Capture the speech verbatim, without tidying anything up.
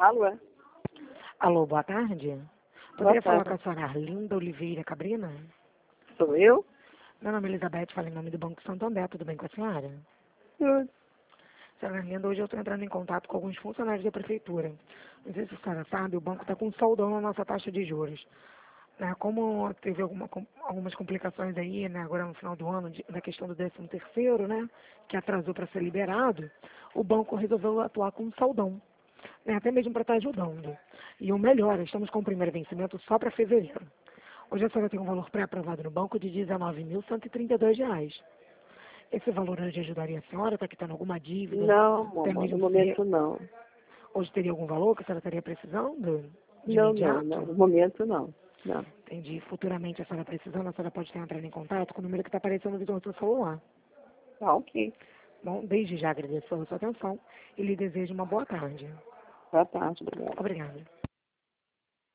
Alô? é? Alô, boa tarde. Boa Poderia falar tarde. com a senhora Arlinda Oliveira Cabrina? Sou eu? Meu nome é Elizabeth, falo em nome do Banco Santander, tudo bem com a senhora? Hum. Senhora Arlinda, hoje eu estou entrando em contato com alguns funcionários da prefeitura. Não sei se a senhora sabe, o banco está com saudão na nossa taxa de juros. Né, como teve alguma, com- algumas complicações aí, né, agora no final do ano, de, na questão do décimo terceiro, né, que atrasou para ser liberado, o banco resolveu atuar com saudão, né, até mesmo para estar ajudando. E o melhor, estamos com o primeiro vencimento só para fevereiro. Hoje a senhora tem um valor pré-aprovado no banco de dezenove mil cento e trinta e dois reais. Esse valor hoje ajudaria a senhora? Está quitando alguma dívida? Não, Até mamãe, no mesmo se momento não. hoje teria algum valor que a senhora estaria precisando de Não, não, não. imediato? No momento não. Não. Entendi. Futuramente a senhora precisando, a senhora pode estar entrando em contato com o número que está aparecendo no visor do seu celular. Tá ok. Bom, desde já agradeço a sua atenção e lhe desejo uma boa tarde. Boa tarde, obrigada. Obrigada.